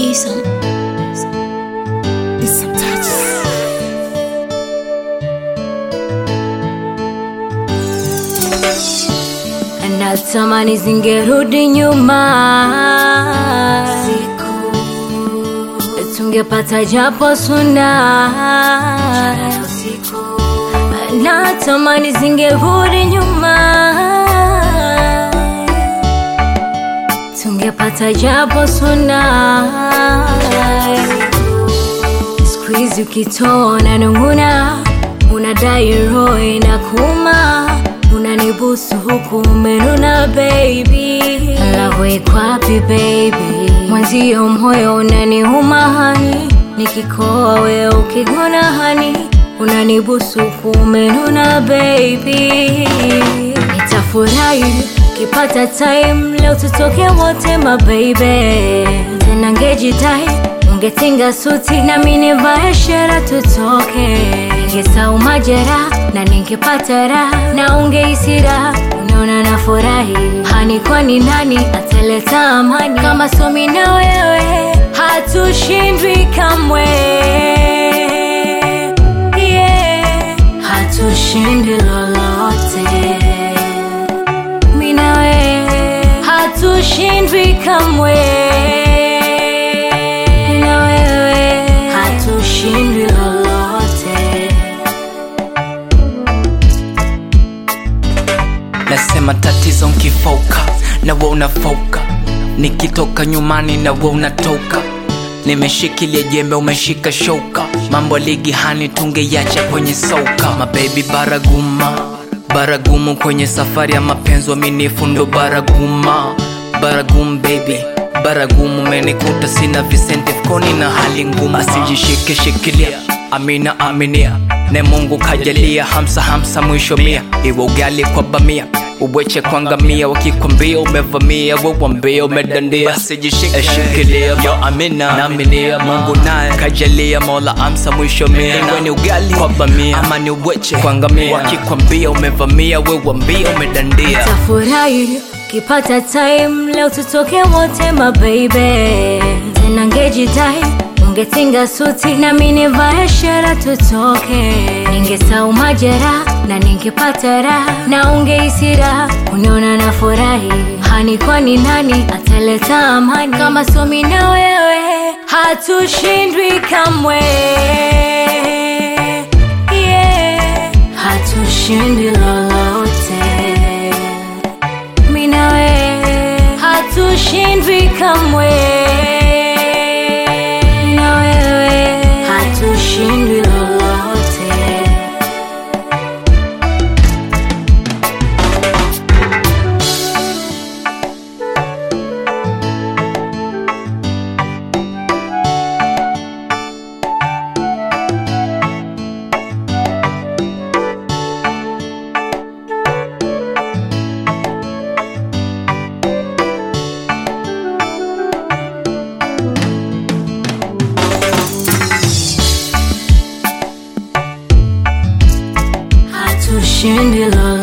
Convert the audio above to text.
It's some touches. Natamani zingerudi nyuma, tungepata japo suna. Natamani zingerudi nyuma, tungepata japo suna. Siku hizi ukitoa nunguna, unadai roho inakuuma, unanibusu huku umenuna baby. Lawe iko wapi baby? Mwenzio moyo unaniuma hani, nikikoa wewe ukiguna hani, unanibusu huku umenuna baby. Nitafurahi kipata time leo tutoke wote my baby. Tena ngejidai ungetinga suti na mimi nivae shera tutoke. Ningesahau majeraha na ningepata raha na ungehisi raha, unaona nafurahi hani. Kwani nani ataleta amani kama sio mimi na wewe? Hatushindwi kamwe, yeah. Hatushindi lolote mimi na wewe, hatushindwi kamwe mimi na wewe, hatushindwi lolote. Nasema tatizo nkifoka na wewe unafoka, nikitoka nyumbani na wewe unatoka. Nimeshikilia jembe umeshika shoka, mambo ligi hani tungeacha kwenye soka. Mababy baraguma, baragumu kwenye safari ya mapenzi aminifu ndo baraguma. Baragum baby, baragumu menikuta sina visente fkoni na hali ngumu. Asijishike shikilia, amina aminia, ne Mungu kajalia. Hamsa hamsa mwisho mia, iwe ugali kwa bamia, ubweche kwa ngamia. Wakikwambia umevamia, wewe wambia umedandia. Asijishike shikilia, yo amina na aminia, Mungu naye kajalia. Mola amsa mwisho mia, iwe ni ugali kwa bamia ama ni ubweche kwa ngamia. Wakikwambia umevamia, wewe wambia umedandia. Nitafurahi kipata time leo tutoke wote my baby. Tena ngejidai ungetinga suti na mimi nivae shera tutoke. Ningesahau majeraha na ningepata raha na ungehisi raha, unaona nafurahi hani. Kwani nani ataleta amani kama sio mimi na wewe? Hatushindwi kamwe, yeah. Hatushindi lolote mimi na wewe, hatushindwi kamwe mimi na wewe, hatushindwi lolote. Hatushindi lolote.